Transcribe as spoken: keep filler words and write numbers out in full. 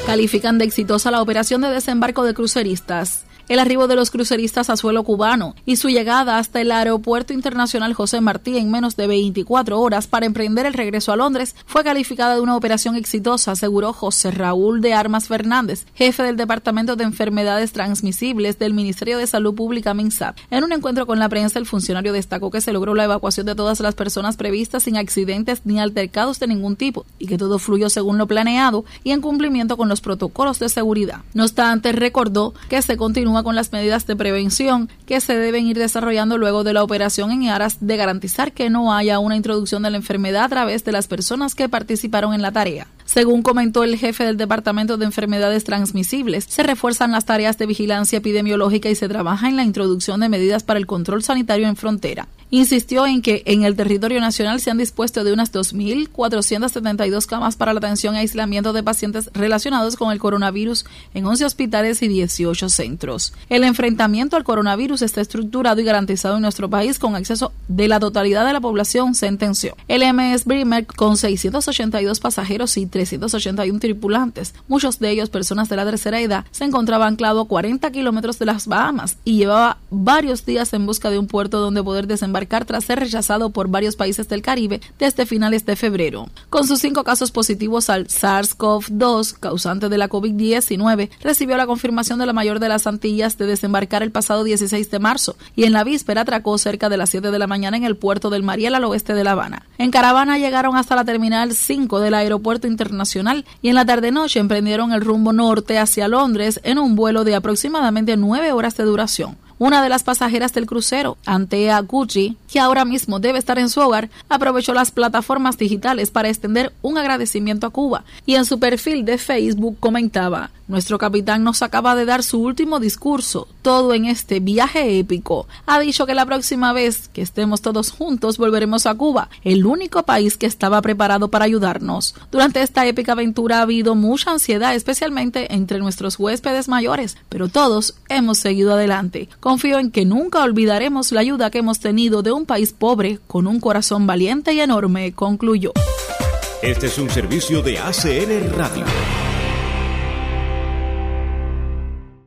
califican de exitosa la operación de desembarco de cruceristas. El arribo de los cruceristas a suelo cubano y su llegada hasta el Aeropuerto Internacional José Martí en menos de veinticuatro horas para emprender el regreso a Londres fue calificada de una operación exitosa, aseguró José Raúl de Armas Fernández, jefe del Departamento de Enfermedades Transmisibles del Ministerio de Salud Pública MINSAP. En un encuentro con la prensa, el funcionario destacó que se logró la evacuación de todas las personas previstas sin accidentes ni altercados de ningún tipo y que todo fluyó según lo planeado y en cumplimiento con los protocolos de seguridad. No obstante, recordó que se continúa con las medidas de prevención que se deben ir desarrollando luego de la operación en aras de garantizar que no haya una introducción de la enfermedad a través de las personas que participaron en la tarea. Según comentó el jefe del Departamento de Enfermedades Transmisibles, se refuerzan las tareas de vigilancia epidemiológica y se trabaja en la introducción de medidas para el control sanitario en frontera. Insistió en que en el territorio nacional se han dispuesto de unas dos mil cuatrocientas setenta y dos camas para la atención e aislamiento de pacientes relacionados con el coronavirus en once hospitales y dieciocho centros. El enfrentamiento al coronavirus está estructurado y garantizado en nuestro país con acceso de la totalidad de la población, sentenció. El M S Bremer, con seiscientos ochenta y dos pasajeros y trescientos ochenta y uno tripulantes, muchos de ellos personas de la tercera edad, se encontraba anclado a cuarenta kilómetros de las Bahamas y llevaba varios días en busca de un puerto donde poder desembarcar tras ser rechazado por varios países del Caribe desde finales de febrero. Con sus cinco casos positivos al SARS-CoV dos, causante de la COVID diecinueve, recibió la confirmación de la mayor de las Antillas de desembarcar el pasado dieciséis de marzo y en la víspera atracó cerca de las siete de la mañana en el puerto del Mariel al oeste de La Habana. En caravana llegaron hasta la terminal cinco del Aeropuerto Internacional y en la tarde-noche emprendieron el rumbo norte hacia Londres en un vuelo de aproximadamente nueve horas de duración. Una de las pasajeras del crucero, Antea Gucci, que ahora mismo debe estar en su hogar, aprovechó las plataformas digitales para extender un agradecimiento a Cuba y en su perfil de Facebook comentaba: nuestro capitán nos acaba de dar su último discurso, todo en este viaje épico. Ha dicho que la próxima vez que estemos todos juntos volveremos a Cuba, el único país que estaba preparado para ayudarnos. Durante esta épica aventura ha habido mucha ansiedad, especialmente entre nuestros huéspedes mayores, pero todos hemos seguido adelante. Confío en que nunca olvidaremos la ayuda que hemos tenido de un país pobre con un corazón valiente y enorme, concluyó. Este es un servicio de A C N Radio.